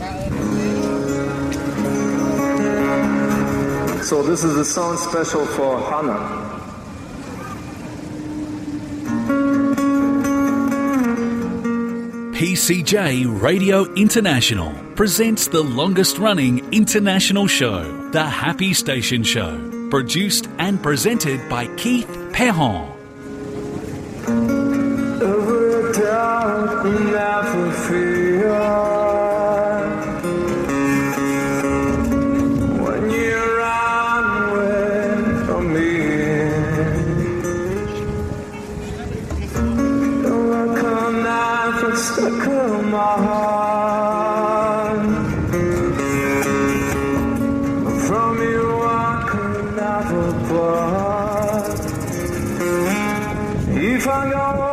So this is a song special for Hannah. PCJ Radio International presents the longest-running international show, The Happy Station Show, produced and presented by Keith Perron. Every doubt and never fear. When you run away from me, like a knife that's stuck in my heart. From you I could never part. If I go.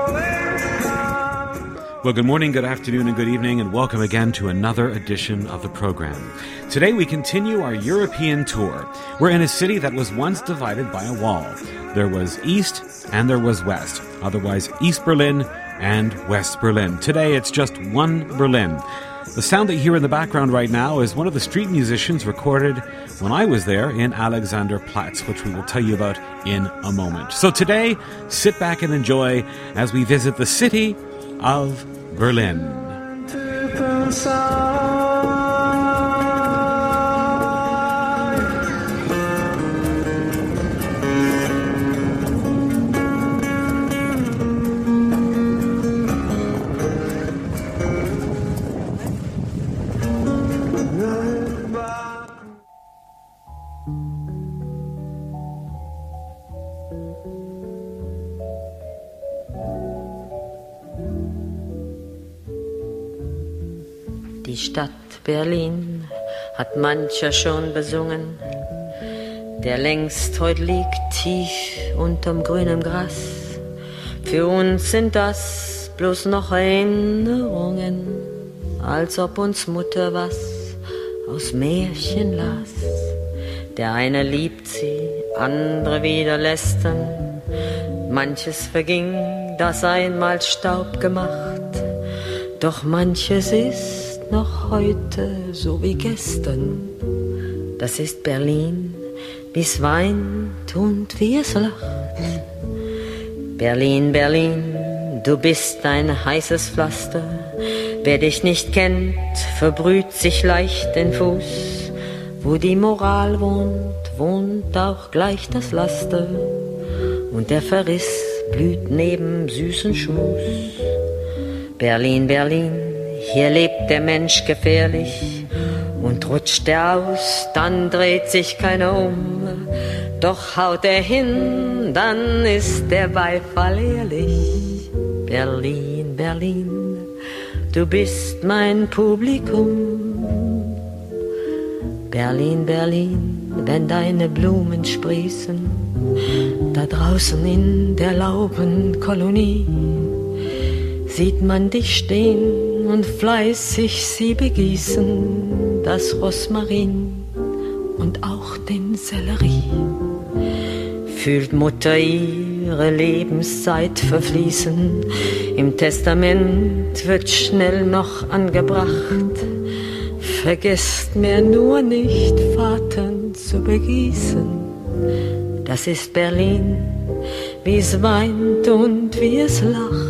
Well, good morning, good afternoon, and good evening, and welcome again to another edition of the program. Today we continue our European tour. We're in a city that was once divided by a wall. There was East and there was West, otherwise East Berlin and West Berlin. Today it's just one Berlin. The sound that you hear in the background right now is one of the street musicians recorded when I was there in Alexanderplatz, which we will tell you about in a moment. So today, sit back and enjoy as we visit the city of Berlin. Die Stadt Berlin hat mancher schon besungen, der längst heut liegt tief unterm grünen Gras. Für uns sind das bloß noch Erinnerungen, als ob uns Mutter was aus Märchen las. Der eine liebt sie, andere wieder lästern, manches verging, das einmal Staub gemacht, doch manches ist noch heute so wie gestern. Das ist Berlin, wie's weint und wie es lacht. Berlin, Berlin, du bist ein heißes Pflaster. Wer dich nicht kennt, verbrüht sich leicht den Fuß. Wo die Moral wohnt, wohnt auch gleich das Laster. Und der Verriss blüht neben süßen Schmus. Berlin, Berlin, hier lebt der Mensch gefährlich, und rutscht er aus, dann dreht sich keiner um. Doch haut er hin, dann ist der Beifall ehrlich. Berlin, Berlin, du bist mein Publikum. Berlin, Berlin, wenn deine Blumen sprießen, da draußen in der Laubenkolonie, sieht man dich stehen und fleißig sie begießen, das Rosmarin und auch den Sellerie. Fühlt Mutter ihre Lebenszeit verfließen, im Testament wird schnell noch angebracht, vergesst mir nur nicht, Vater zu begießen. Das ist Berlin, wie es weint und wie es lacht.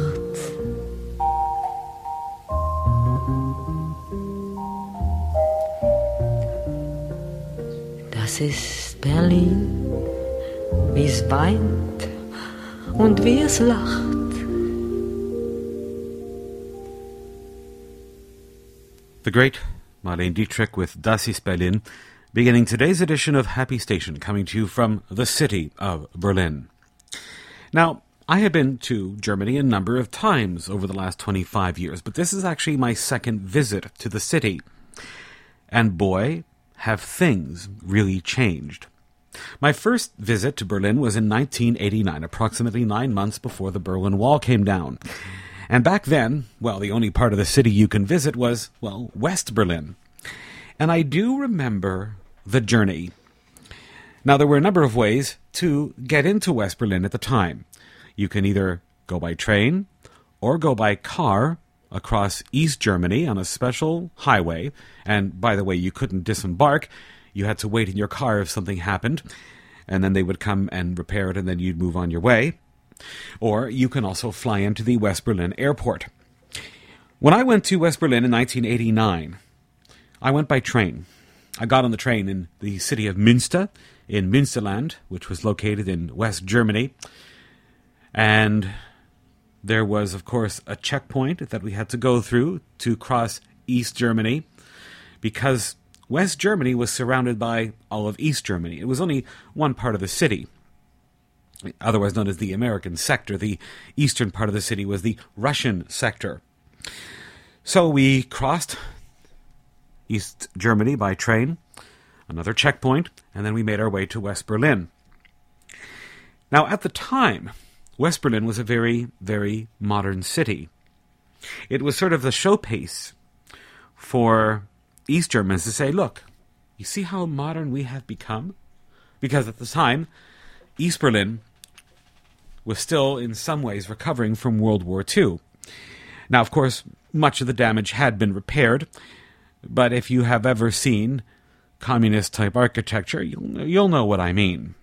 Das ist Berlin, wie es weint und wie es lacht. The great Marlene Dietrich with Das ist Berlin, beginning today's edition of Happy Station, coming to you from the city of Berlin. Now, I have been to Germany a number of times over the last 25 years, but this is actually my second visit to the city. And boy, have things really changed. My first visit to Berlin was in 1989, approximately 9 months before the Berlin Wall came down. And back then, well, the only part of the city you can visit was, well, West Berlin. And I do remember the journey. Now, there were a number of ways to get into West Berlin at the time. You can either go by train, or go by car, across East Germany on a special highway. And by the way, you couldn't disembark. You had to wait in your car if something happened. And then they would come and repair it, and then you'd move on your way. Or you can also fly into the West Berlin airport. When I went to West Berlin in 1989, I went by train. I got on the train in the city of Münster, in Münsterland, which was located in West Germany. And there was, of course, a checkpoint that we had to go through to cross East Germany, because West Germany was surrounded by all of East Germany. It was only one part of the city, otherwise known as the American sector. The eastern part of the city was the Russian sector. So we crossed East Germany by train, another checkpoint, and then we made our way to West Berlin. Now, at the time, West Berlin was a very, very modern city. It was sort of the showpiece for East Germans to say, look, you see how modern we have become? Because at the time, East Berlin was still in some ways recovering from World War II. Now, of course, much of the damage had been repaired, but if you have ever seen communist-type architecture, you'll know what I mean.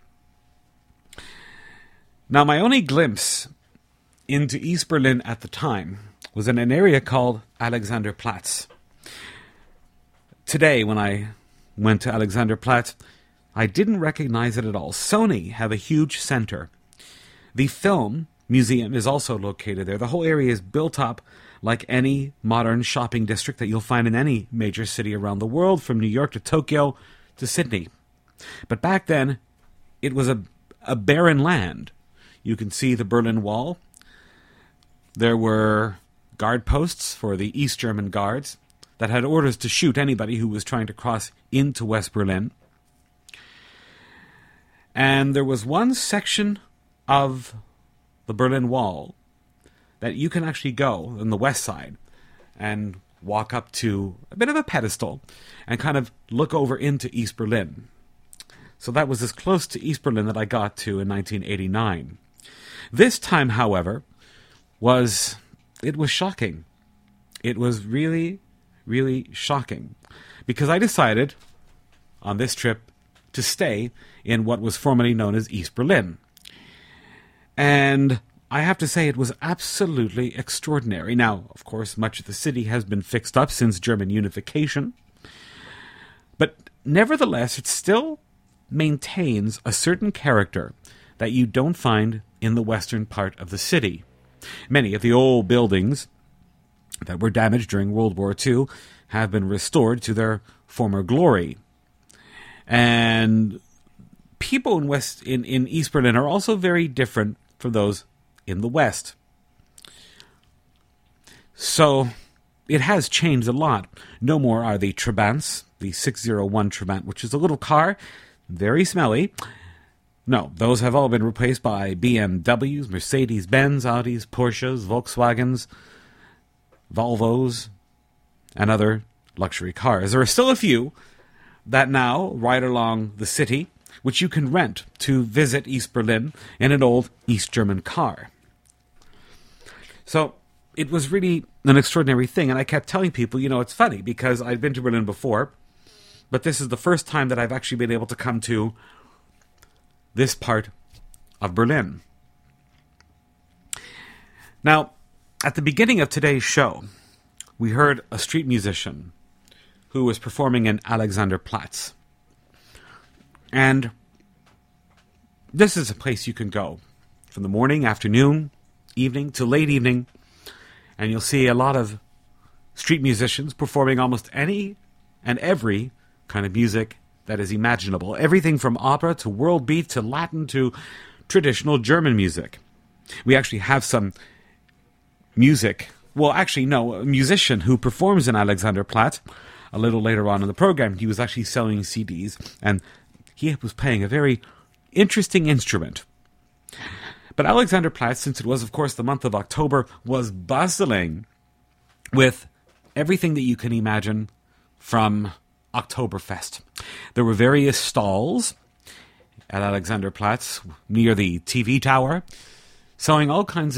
Now, my only glimpse into East Berlin at the time was in an area called Alexanderplatz. Today, when I went to Alexanderplatz, I didn't recognize it at all. Sony have a huge center. The film museum is also located there. The whole area is built up like any modern shopping district that you'll find in any major city around the world, from New York to Tokyo to Sydney. But back then, it was a barren land. You can see the Berlin Wall. There were guard posts for the East German guards that had orders to shoot anybody who was trying to cross into West Berlin. And there was one section of the Berlin Wall that you can actually go on the west side and walk up to a bit of a pedestal and kind of look over into East Berlin. So that was as close to East Berlin that I got to in 1989. This time, however, was shocking. It was really, really shocking, because I decided on this trip to stay in what was formerly known as East Berlin. And I have to say it was absolutely extraordinary. Now, of course, much of the city has been fixed up since German unification, but nevertheless, it still maintains a certain character that you don't find in the western part of the city. Many of the old buildings that were damaged during World War II have been restored to their former glory. And people in East Berlin are also very different from those in the West. So it has changed a lot. No more are the Trabants, the 601 Trabant, which is a little car, very smelly. No, those have all been replaced by BMWs, Mercedes-Benz, Audis, Porsches, Volkswagens, Volvos, and other luxury cars. There are still a few that now ride along the city, which you can rent to visit East Berlin in an old East German car. So it was really an extraordinary thing, and I kept telling people, it's funny, because I'd been to Berlin before, but this is the first time that I've actually been able to come to this part of Berlin. Now, at the beginning of today's show, we heard a street musician who was performing in Alexanderplatz. And this is a place you can go from the morning, afternoon, evening to late evening, and you'll see a lot of street musicians performing almost any and every kind of music that is imaginable. Everything from opera to world beat to Latin to traditional German music. We actually have some music. Well, actually, no, a musician who performs in Alexanderplatz a little later on in the program. He was actually selling CDs, and he was playing a very interesting instrument. But Alexanderplatz, since it was, of course, the month of October, was bustling with everything that you can imagine from Oktoberfest. There were various stalls at Alexanderplatz near the TV tower, selling all kinds of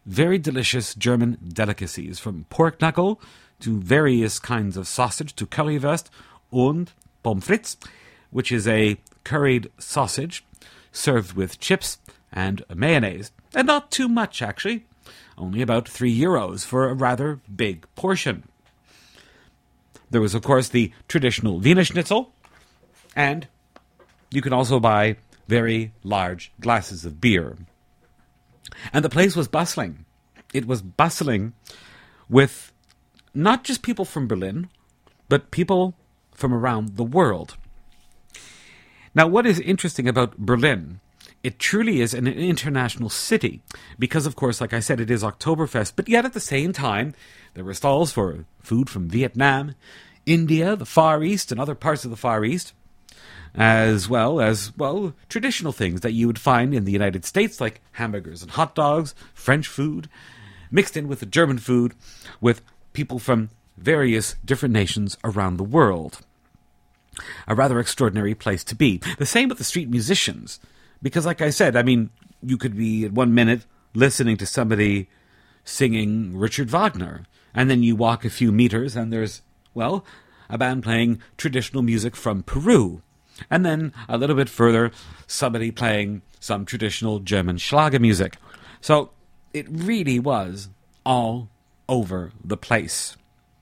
very delicious German delicacies, from pork knuckle to various kinds of sausage to currywurst and pommes frites, which is a curried sausage served with chips and mayonnaise. And not too much, actually. Only about €3 for a rather big portion. There was, of course, the traditional Wiener Schnitzel, and you can also buy very large glasses of beer. And the place was bustling. It was bustling with not just people from Berlin, but people from around the world. Now, what is interesting about Berlin, it truly is an international city because, of course, like I said, it is Oktoberfest, but yet at the same time, there were stalls for food from Vietnam, India, the Far East, and other parts of the Far East, as well as, traditional things that you would find in the United States, like hamburgers and hot dogs, French food, mixed in with the German food, with people from various different nations around the world. A rather extraordinary place to be. The same with the street musicians. Because like I said, you could be at 1 minute listening to somebody singing Richard Wagner, and then you walk a few meters and there's, a band playing traditional music from Peru. And then a little bit further, somebody playing some traditional German Schlager music. So it really was all over the place.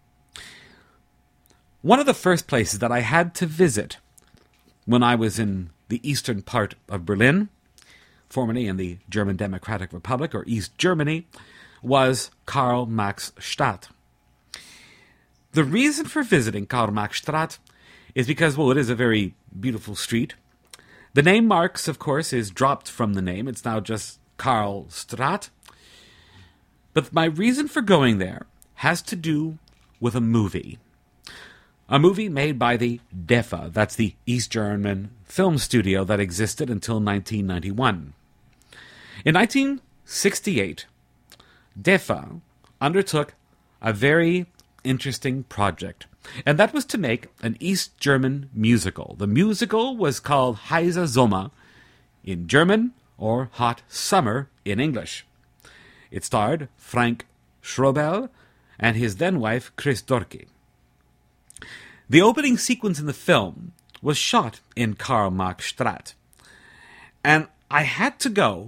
One of the first places that I had to visit when I was in the eastern part of Berlin, formerly in the German Democratic Republic, or East Germany, was Karl-Marx-Stadt. The reason for visiting Karl-Marx-Stadt is because, it is a very beautiful street. The name Marx, of course, is dropped from the name. It's now just Karlstraat. But my reason for going there has to do with a movie. A movie made by the DEFA, that's the East German film studio that existed until 1991. In 1968, DEFA undertook a very interesting project, and that was to make an East German musical. The musical was called Heißer Sommer in German, or Hot Summer in English. It starred Frank Schrobel and his then-wife Chris Dorke. The opening sequence in the film was shot in Karl-Marx-Stadt, and I had to go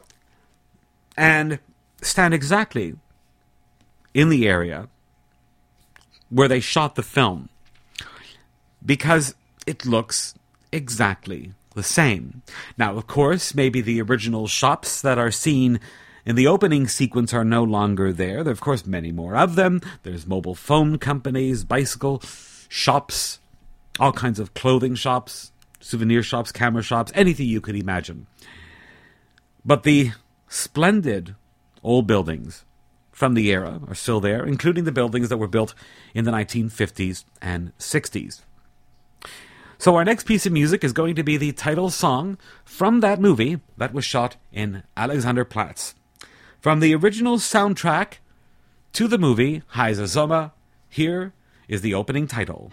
and stand exactly in the area where they shot the film, because it looks exactly the same. Now, of course, maybe the original shops that are seen in the opening sequence are no longer there. There are, of course, many more of them. There's mobile phone companies, bicycle shops, all kinds of clothing shops, souvenir shops, camera shops, anything you could imagine. But the splendid old buildings from the era are still there, including the buildings that were built in the 1950s and 60s. So our next piece of music is going to be the title song from that movie that was shot in Alexanderplatz. From the original soundtrack to the movie Heißer Sommer, here is the opening title.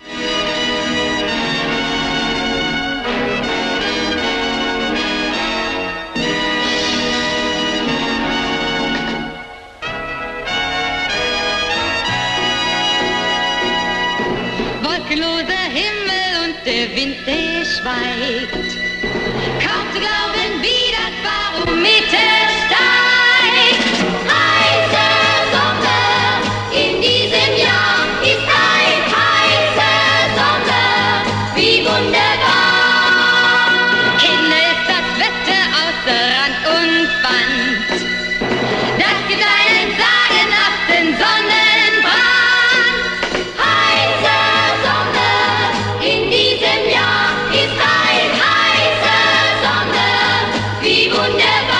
Wolkenloser Himmel und der Wind, der schweigt. Kaum zu glauben, wie das Barometer steigt. Heißer Sommer in diesem Jahr ist ein heißer Sommer, wie wunderbar. Kinder, ist das Wetter außer Rand und Band. Das gibt einen sagenhaften Sonnenbrand. Heißer Sommer in diesem Jahr ist ein heißer Sommer, wie wunderbar.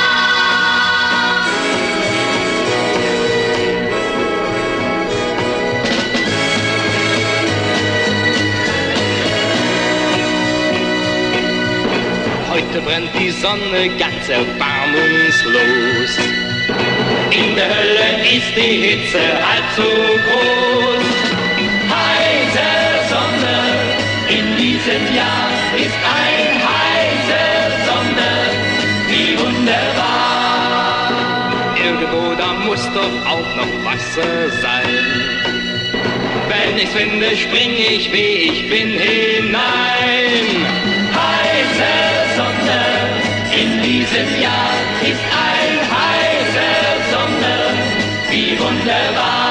Heute brennt die Sonne ganz erbarmungslos. In der Hölle ist die Hitze halb so groß. Heißer Sommer in diesem Jahr ist ein heißer Sommer, wie wunderbar. Irgendwo da muss doch auch noch Wasser sein. Wenn ich's finde, spring ich, wie ich bin, hinein. Heiße Sonne, in diesem Jahr ist ein heiße Sonne, wie wunderbar.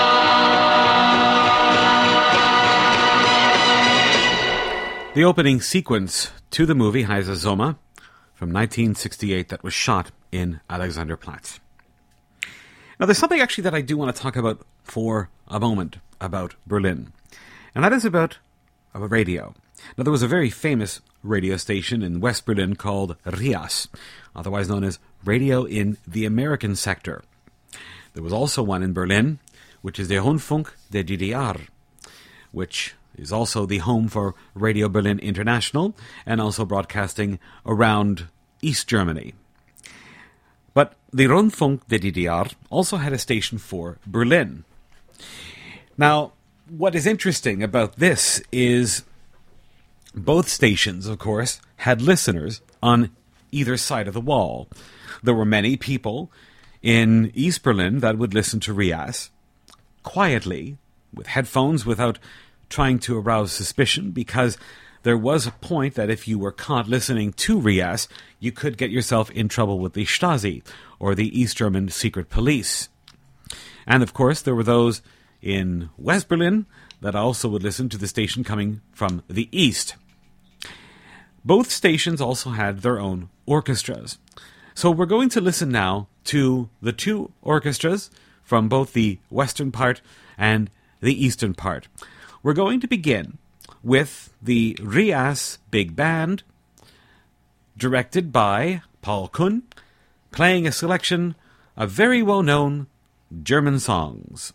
The opening sequence to the movie Heiße Sommer from 1968 that was shot in Alexanderplatz. Now, there's something actually that I do want to talk about for a moment about Berlin, and that is about radio. Now, there was a very famous radio station in West Berlin called RIAS, otherwise known as Radio in the American Sector. There was also one in Berlin, which is the Rundfunk der DDR, which is also the home for Radio Berlin International and also broadcasting around East Germany. But the Rundfunk der DDR also had a station for Berlin. Now, what is interesting about this is both stations, of course, had listeners on either side of the wall. There were many people in East Berlin that would listen to RIAS quietly, with headphones, without trying to arouse suspicion, because there was a point that if you were caught listening to RIAS, you could get yourself in trouble with the Stasi, or the East German secret police. And of course, there were those in West Berlin that also would listen to the station coming from the east. Both stations also had their own orchestras. So we're going to listen now to the two orchestras from both the western part and the eastern part. We're going to begin with the RIAS Big Band, directed by Paul Kuhn, playing a selection of very well-known German songs.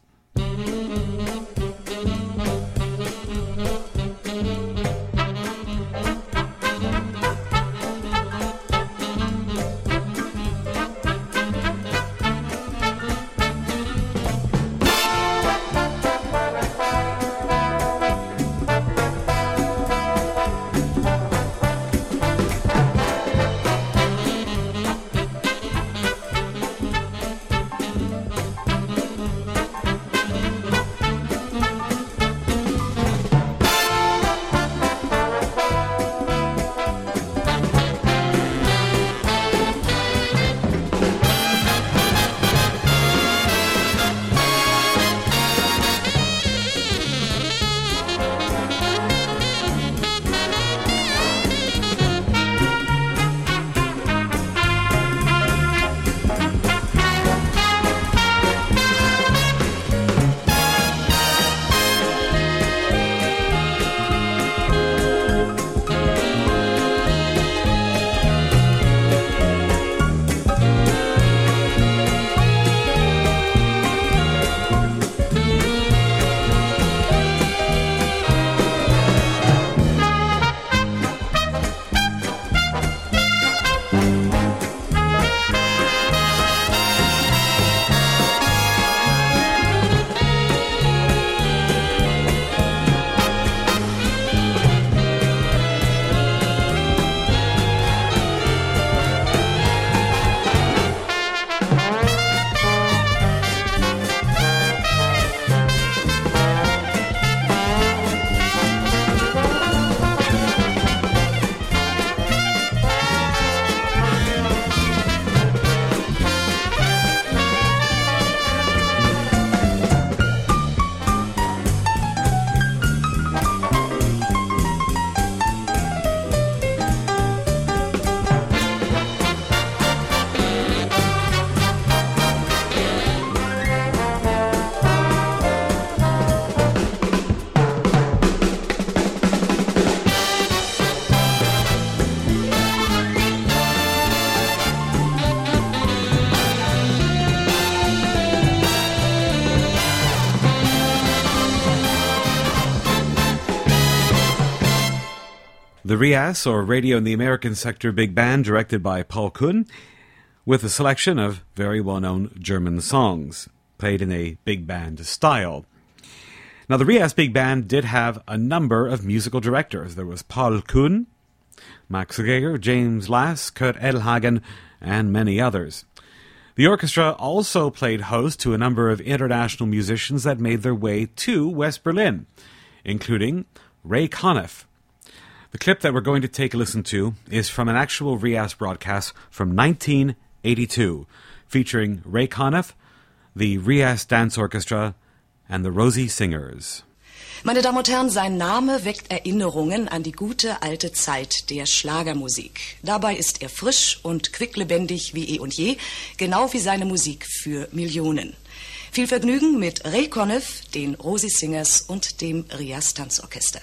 The RIAS, or Radio in the American Sector Big Band, directed by Paul Kuhn, with a selection of very well-known German songs, played in a big band style. Now, the RIAS Big Band did have a number of musical directors. There was Paul Kuhn, Max Greger, James Lass, Kurt Edelhagen, and many others. The orchestra also played host to a number of international musicians that made their way to West Berlin, including Ray Conniff. The clip that we're going to take a listen to is from an actual Rias broadcast from 1982, featuring Ray Conniff, the Rias Dance Orchestra, and the Rosie Singers. Meine Damen und Herren, sein Name weckt Erinnerungen an die gute alte Zeit der Schlagermusik. Dabei ist er frisch und quicklebendig wie eh und je, genau wie seine Musik für Millionen. Viel Vergnügen mit Ray Conniff, den Rosie Singers und dem Rias Tanzorchester.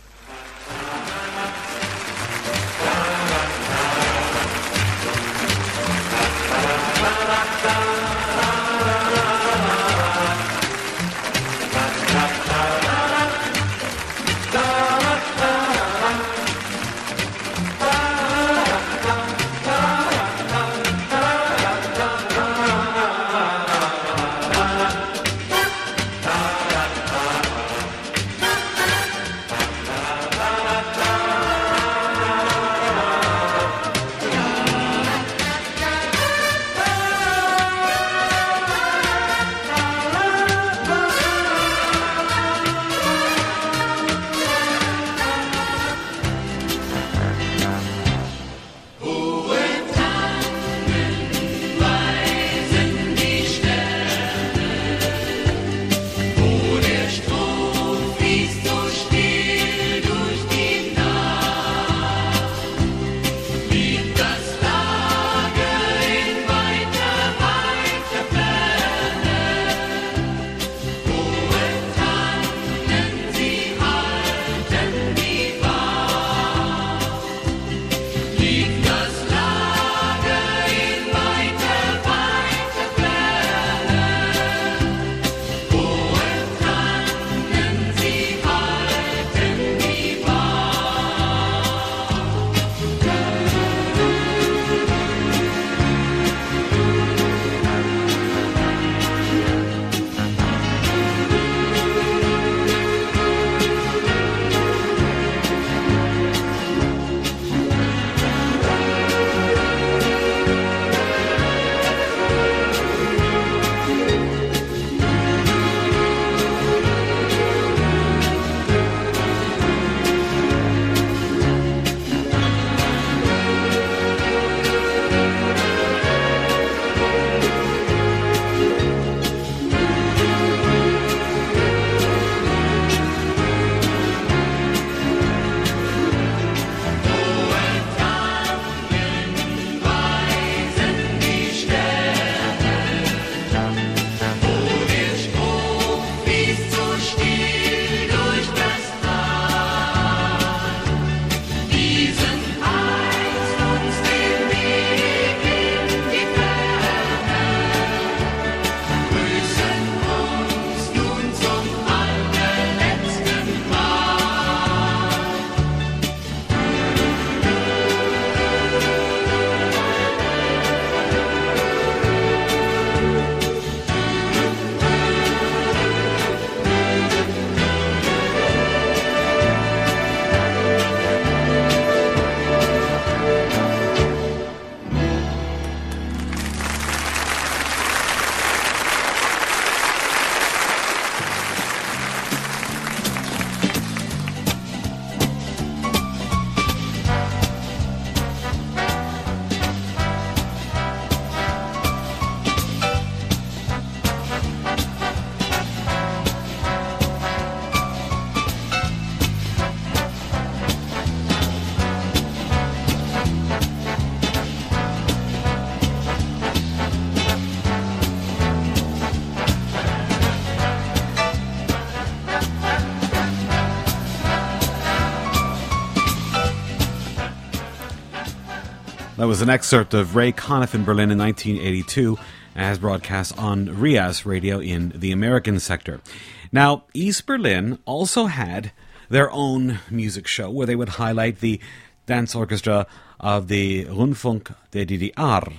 That was an excerpt of Ray Conniff in Berlin in 1982 as broadcast on Rias Radio in the American sector. Now, East Berlin also had their own music show where they would highlight the dance orchestra of the Rundfunk der DDR.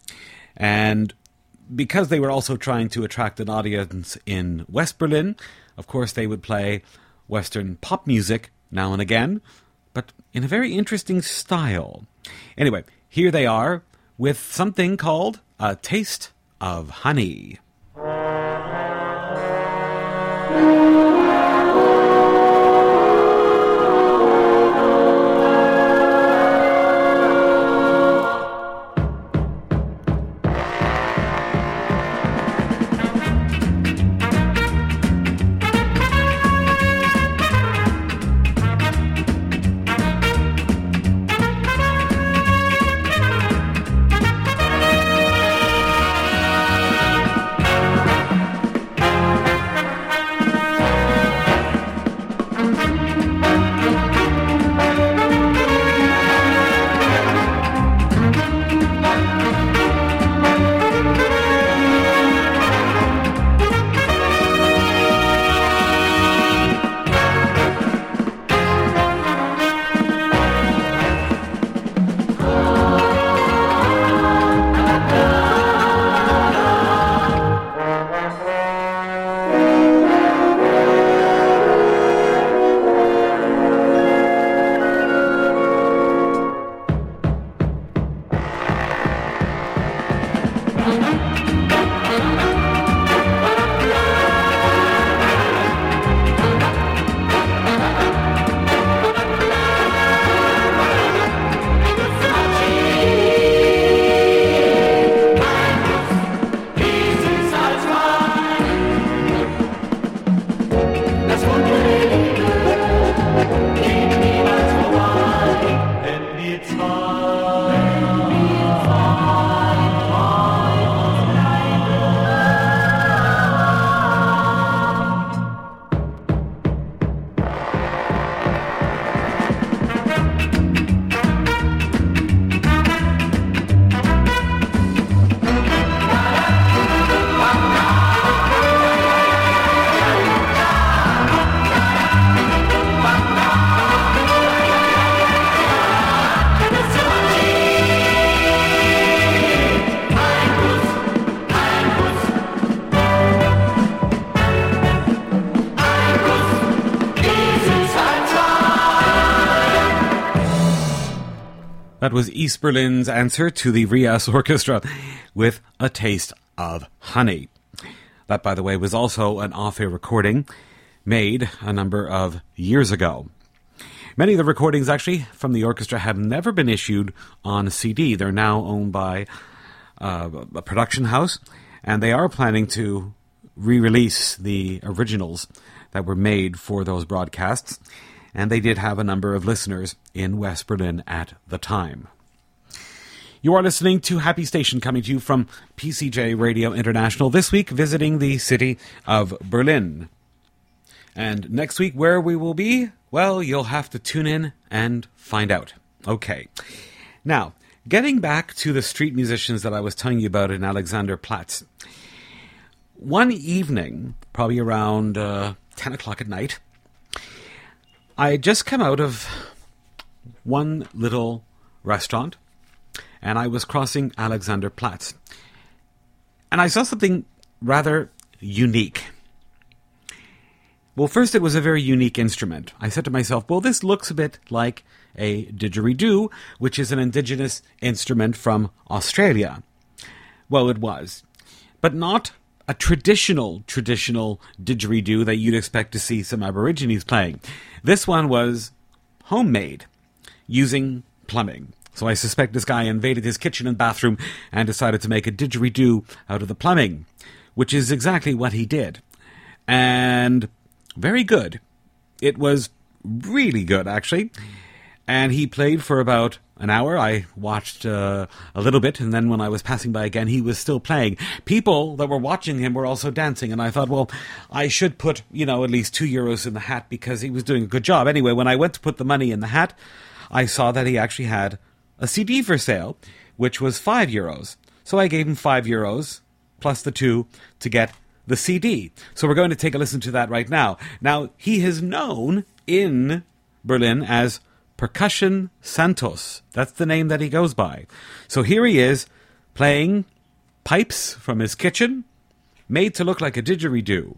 And because they were also trying to attract an audience in West Berlin, of course they would play Western pop music now and again, but in a very interesting style. Anyway, here they are with something called A Taste of Honey. That was East Berlin's answer to the Rias Orchestra with A Taste of Honey. That, by the way, was also an off-air recording made a number of years ago. Many of the recordings, actually, from the orchestra have never been issued on CD. They're now owned by a production house, and they are planning to re-release the originals that were made for those broadcasts. And they did have a number of listeners in West Berlin at the time. You are listening to Happy Station, coming to you from PCJ Radio International, this week visiting the city of Berlin. And next week, where we will be, well, you'll have to tune in and find out. Okay. Now, getting back to the street musicians that I was telling you about in Alexanderplatz. One evening, probably around 10 o'clock at night, I had just come out of one little restaurant, and I was crossing Alexanderplatz. And I saw something rather unique. Well, first, it was a very unique instrument. I said to myself, well, this looks a bit like a didgeridoo, which is an indigenous instrument from Australia. Well, it was. But not a traditional didgeridoo that you'd expect to see some Aborigines playing. This one was homemade, using plumbing. So I suspect this guy invaded his kitchen and bathroom and decided to make a didgeridoo out of the plumbing, which is exactly what he did. And very good. It was really good, actually. And he played for about an hour. I watched a little bit, and then when I was passing by again, he was still playing. People that were watching him were also dancing, and I thought, well, I should put, at least €2 in the hat because he was doing a good job. Anyway, when I went to put the money in the hat, I saw that he actually had a CD for sale, which was €5. So I gave him €5 plus the 2 to get the CD. So we're going to take a listen to that right now. Now, he is known in Berlin as Percussion Santos. That's the name that he goes by. So here he is, playing pipes from his kitchen, made to look like a didgeridoo.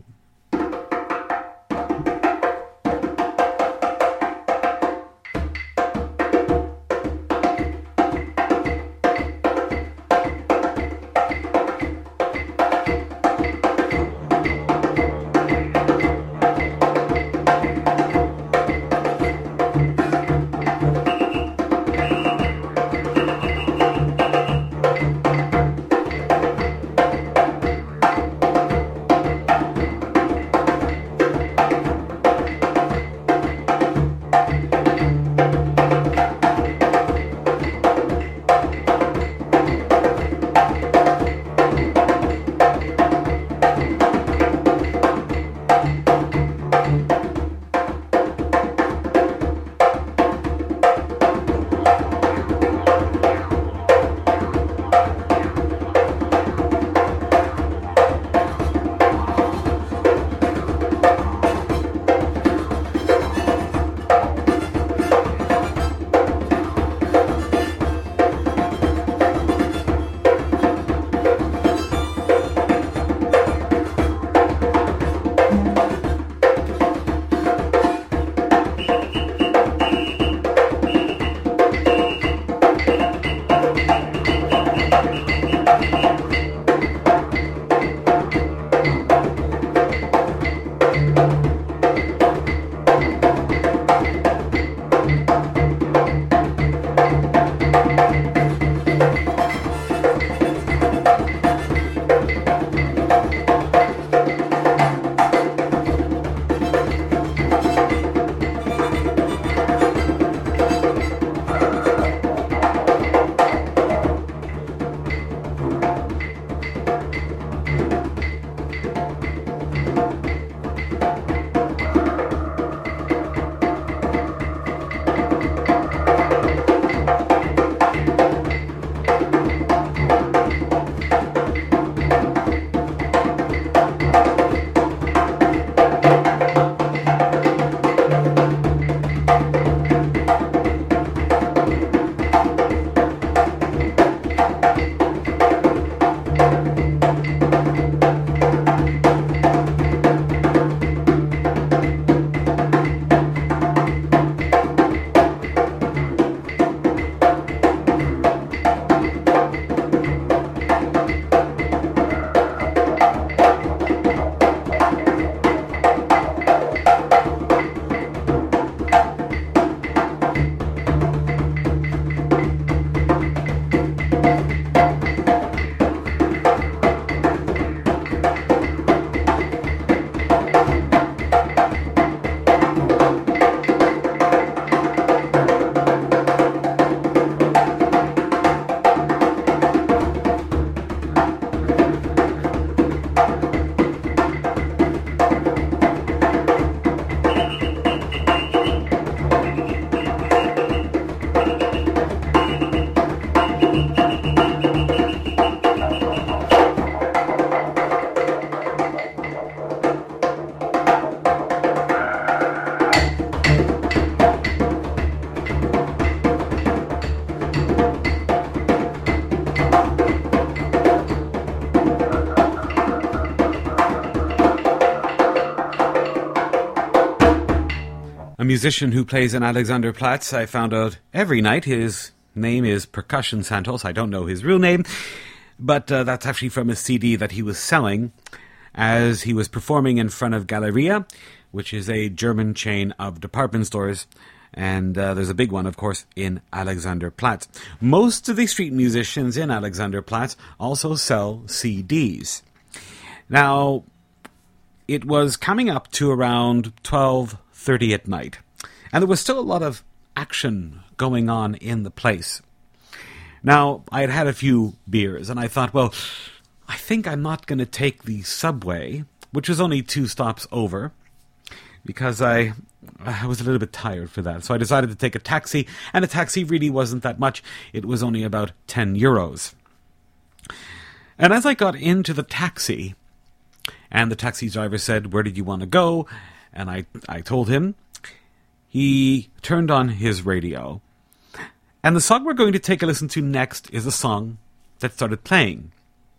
musician who plays in Alexanderplatz. I found out every night his name is Percussion Santos. I don't know his real name, but that's actually from a CD that he was selling as he was performing in front of Galeria, which is a German chain of department stores. And there's a big one, of course, in Alexanderplatz. Most of the street musicians in Alexanderplatz also sell CDs. Now, it was coming up to around 12:30 at night, and there was still a lot of action going on in the place. Now, I had had a few beers, and I thought, well, I think I'm not going to take the subway, which was only 2 stops over, because I was a little bit tired for that. So I decided to take a taxi, and a taxi really wasn't that much. It was only about 10 euros. And as I got into the taxi, and the taxi driver said, "Where did you want to go?" And I told him. He turned on his radio. And the song we're going to take a listen to next is a song that started playing.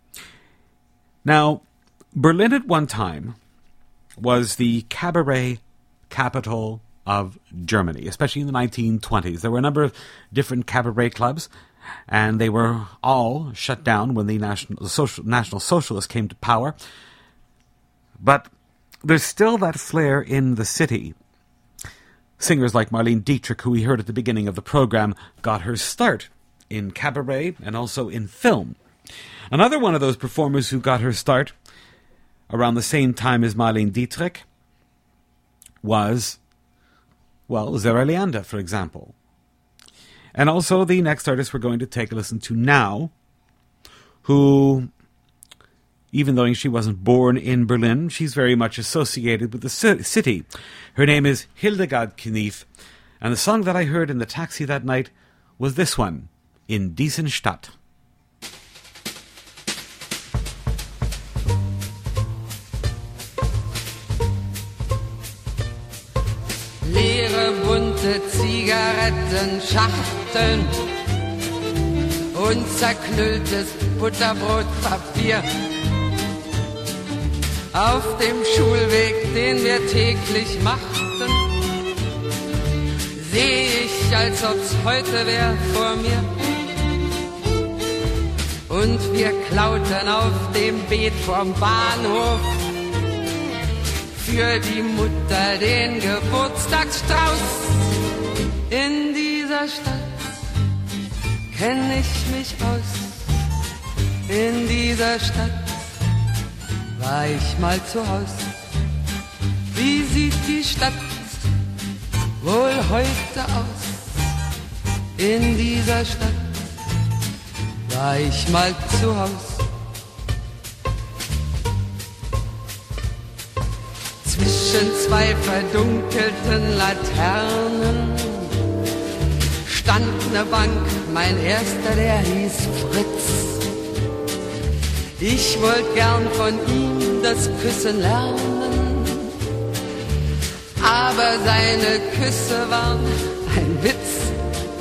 Now, Berlin at one time was the cabaret capital of Germany, especially in the 1920s. There were a number of different cabaret clubs, and they were all shut down when the National Socialists came to power. But there's still that flair in the city. Singers like Marlene Dietrich, who we heard at the beginning of the program, got her start in cabaret and also in film. Another one of those performers who got her start around the same time as Marlene Dietrich was, well, Zara Leander, for example. And also the next artist we're going to take a listen to now, who, even though she wasn't born in Berlin, she's very much associated with the city. Her name is Hildegard Knef, and the song that I heard in the taxi that night was this one, In diesen Stadt. Leere bunte Zigarettenschachteln und zerknülltes Butterbrotpapier. Auf dem Schulweg, den wir täglich machten, seh ich, als ob's heute wär vor mir. Und wir klauten auf dem Beet vom Bahnhof für die Mutter den Geburtstagsstrauß. In dieser Stadt kenn ich mich aus. In dieser Stadt war ich mal zu Haus. Wie sieht die Stadt wohl heute aus? In dieser Stadt war ich mal zu Haus. Zwischen 2 verdunkelten Laternen stand ne Bank, mein erster, der hieß Fritz. Ich wollte gern von ihm das Küssen lernen, aber seine Küsse waren ein Witz.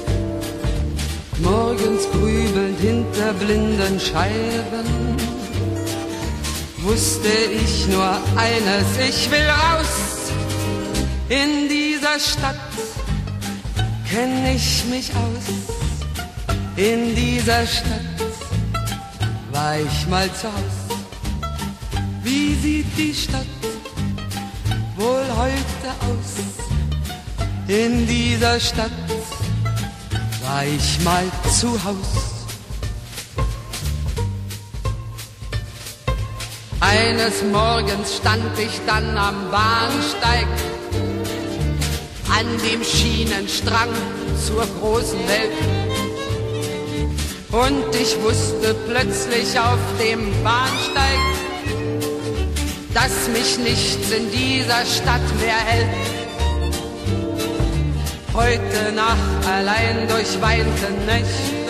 Morgens grübelnd hinter blinden Scheiben wusste ich nur eines, ich will raus. In dieser Stadt kenn ich mich aus. In dieser Stadt war ich mal zu Haus. Wie sieht die Stadt wohl heute aus? In dieser Stadt war ich mal zu Haus. Eines Morgens stand ich dann am Bahnsteig, an dem Schienenstrang zur großen Welt. Und ich wusste plötzlich auf dem Bahnsteig, dass mich nichts in dieser Stadt mehr hält. Heute Nacht allein durch weite Nächten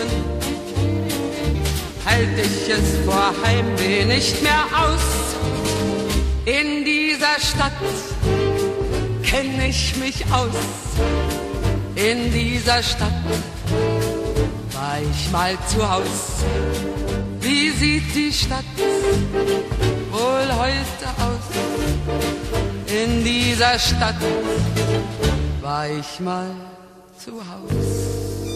hält ich es vor Heimweh nicht mehr aus. In dieser Stadt kenn ich mich aus. In dieser Stadt war ich mal zu Haus. Wie sieht die Stadt wohl heute aus? In dieser Stadt war ich mal zu Haus.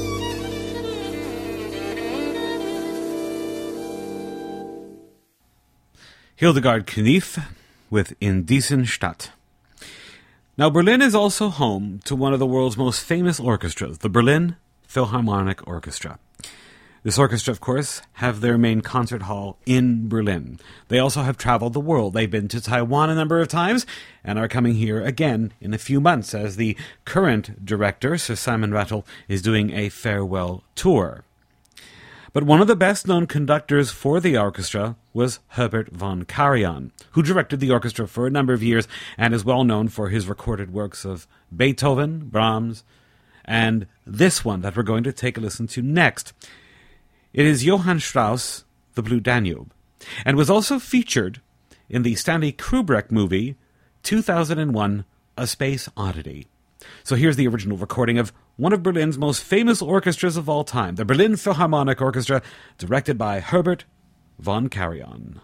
Hildegard Knef with In diesen Stadt. Now, Berlin is also home to one of the world's most famous orchestras, the Berlin Philharmonic Orchestra. This orchestra, of course, have their main concert hall in Berlin. They also have traveled the world. They've been to Taiwan a number of times and are coming here again in a few months as the current director, Sir Simon Rattle, is doing a farewell tour. But one of the best-known conductors for the orchestra was Herbert von Karajan, who directed the orchestra for a number of years and is well known for his recorded works of Beethoven, Brahms, and this one that we're going to take a listen to next. It is Johann Strauss, The Blue Danube, and was also featured in the Stanley Kubrick movie 2001, A Space Oddity. So here's the original recording of one of Berlin's most famous orchestras of all time, the Berlin Philharmonic Orchestra, directed by Herbert von Karajan.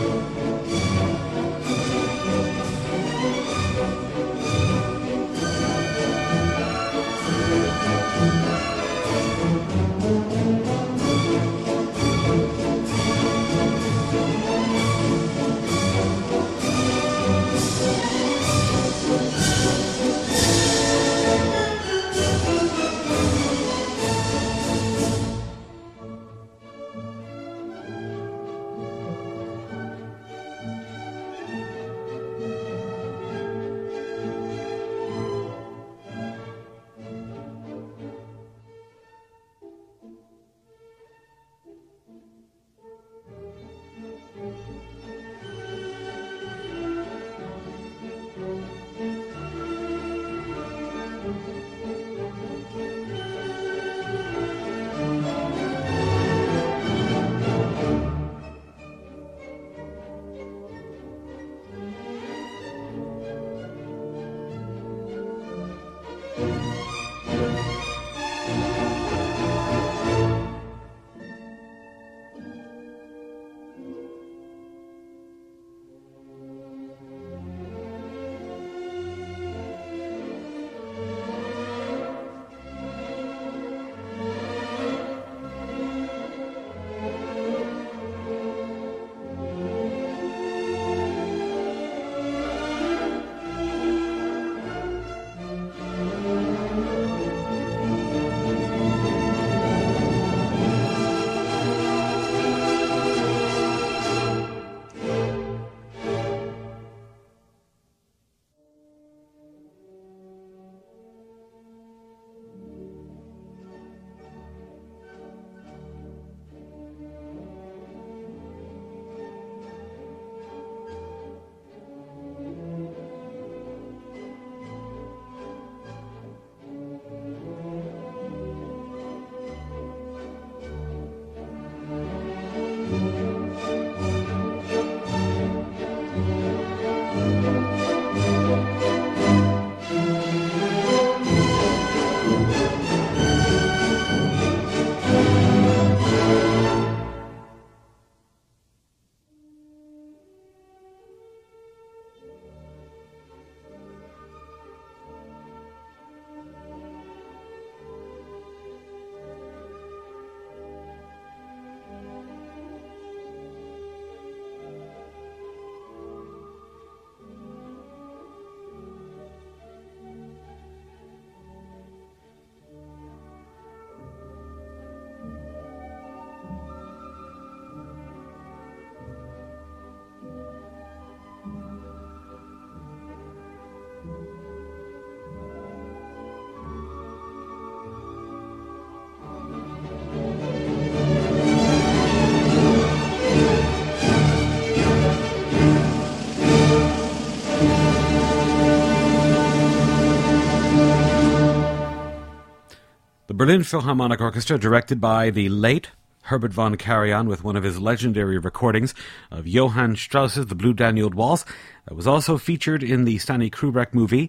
The Berlin Philharmonic Orchestra, directed by the late Herbert von Karajan, with one of his legendary recordings of Johann Strauss's The Blue Danube Waltz, that was also featured in the Stanley Kubrick movie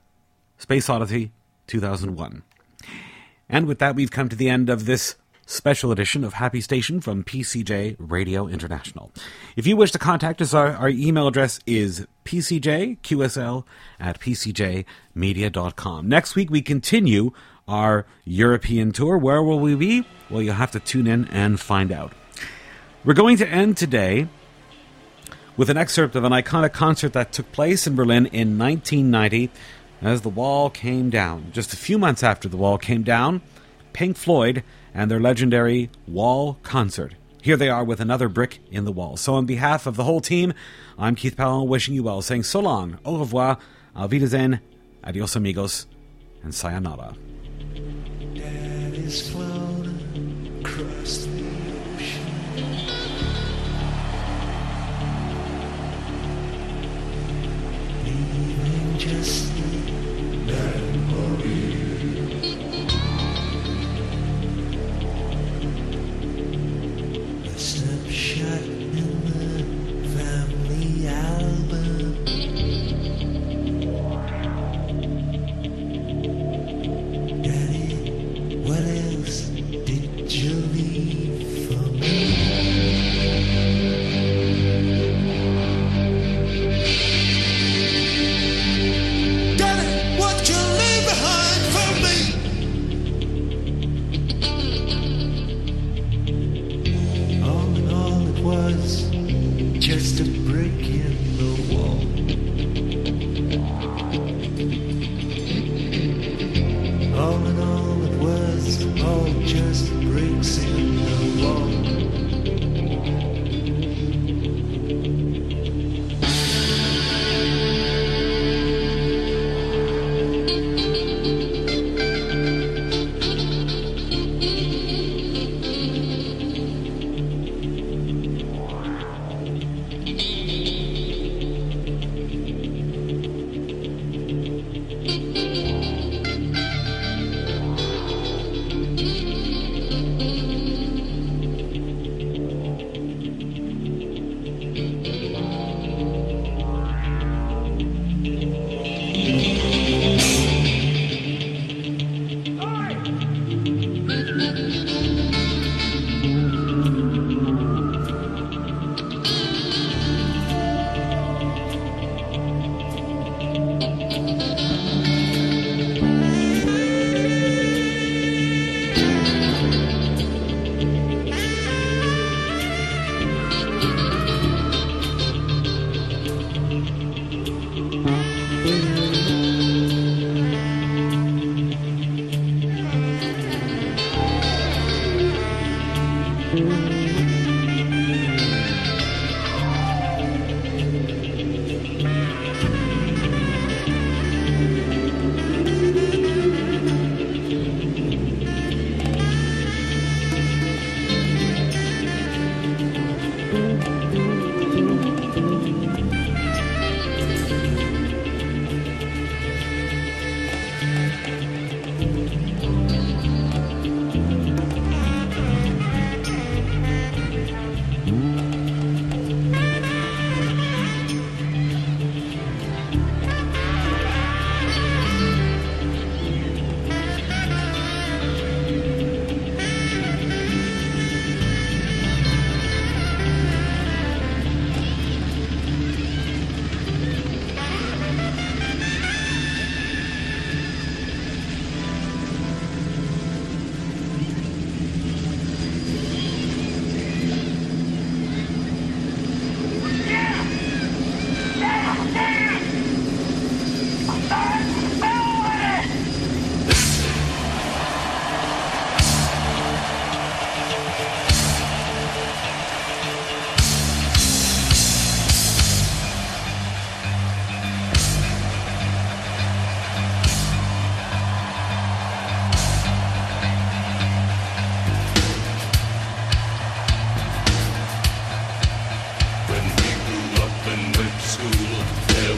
Space Odyssey 2001. And with that, we've come to the end of this special edition of Happy Station from PCJ Radio International. If you wish to contact us, our email address is pcjqsl@pcjmedia.com. Next week, we continue our European tour. Where will we be? Well, you'll have to tune in and find out. We're going to end today with an excerpt of an iconic concert that took place in Berlin in 1990 as the wall came down. Just a few months after the wall came down, Pink Floyd and their legendary Wall concert. Here they are with another brick in the wall. So on behalf of the whole team, I'm Keith Powell, wishing you well, saying so long, au revoir, auf Wiedersehen, adios amigos, and sayonara. Daddy's flown across the ocean. Leaving just the memory. A snapshot in the family album. Daddy, what else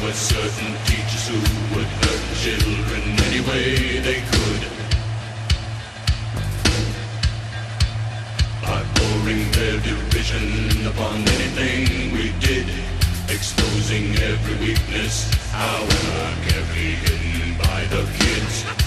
were certain teachers who would hurt the children any way they could. By pouring their derision upon anything we did, exposing every weakness, however carefully hidden by the kids.